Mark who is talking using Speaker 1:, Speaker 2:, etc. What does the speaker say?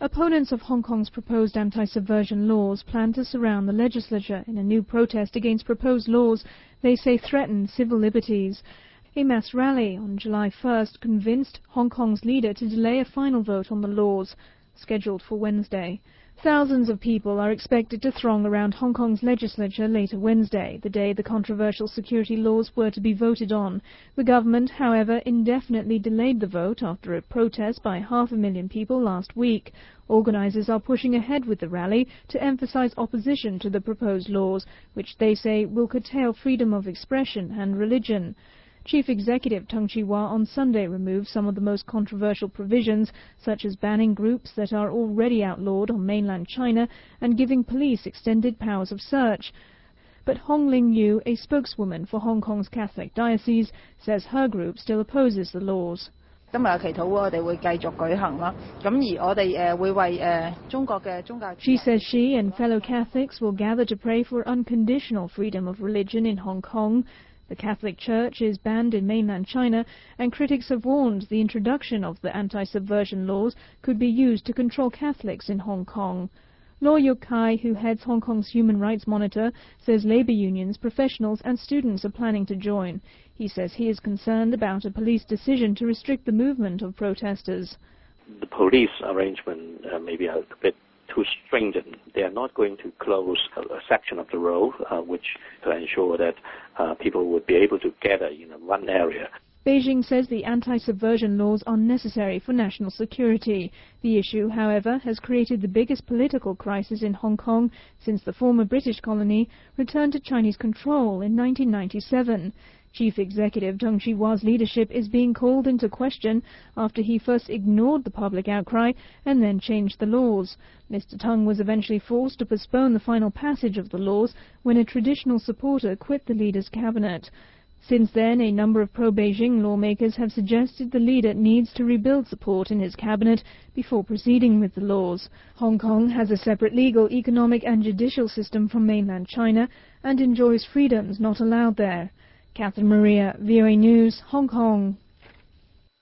Speaker 1: Opponents of Hong Kong's proposed anti-subversion laws plan to surround the legislature in a new protest against proposed laws they say threaten civil liberties. A mass rally on July 1st convinced Hong Kong's leader to delay a final vote on the laws, scheduled for Wednesday. Thousands of people are expected to throng around Hong Kong's legislature later Wednesday, the day the controversial security laws were to be voted on. The government, however, indefinitely delayed the vote after a protest by 500,000 people last week. Organisers are pushing ahead with the rally to emphasise opposition to the proposed laws, which they say will curtail freedom of expression and religion. Chief Executive Tung Chee-hwa on Sunday removed some of the most controversial provisions, such as banning groups that are already outlawed on mainland China and giving police extended powers of search. But Hong Ling Yu, a spokeswoman for Hong Kong's Catholic Diocese, says her group still opposes the laws. She says she and fellow Catholics will gather to pray for unconditional freedom of religion in Hong Kong. The Catholic Church is banned in mainland China, and critics have warned the introduction of the anti-subversion laws could be used to control Catholics in Hong Kong. Law Yuk Kai, who heads Hong Kong's Human Rights Monitor, says labour unions, professionals and students are planning to join. He says he is concerned about a police decision to restrict the movement of protesters.
Speaker 2: The police arrangement may be a bit too stringent. They are not going to close a section of the road, which to ensure that people would be able to gather in one area.
Speaker 1: Beijing says the anti-subversion laws are necessary for national security. The issue, however, has created the biggest political crisis in Hong Kong since the former British colony returned to Chinese control in 1997. Chief Executive Tung Chee-hwa's leadership is being called into question after he first ignored the public outcry and then changed the laws. Mr. Tung was eventually forced to postpone the final passage of the laws when a traditional supporter quit the leader's cabinet. Since then, a number of pro-Beijing lawmakers have suggested the leader needs to rebuild support in his cabinet before proceeding with the laws. Hong Kong has a separate legal, economic and judicial system from mainland China and enjoys freedoms not allowed there. Catherine Maria, VOA News, Hong Kong.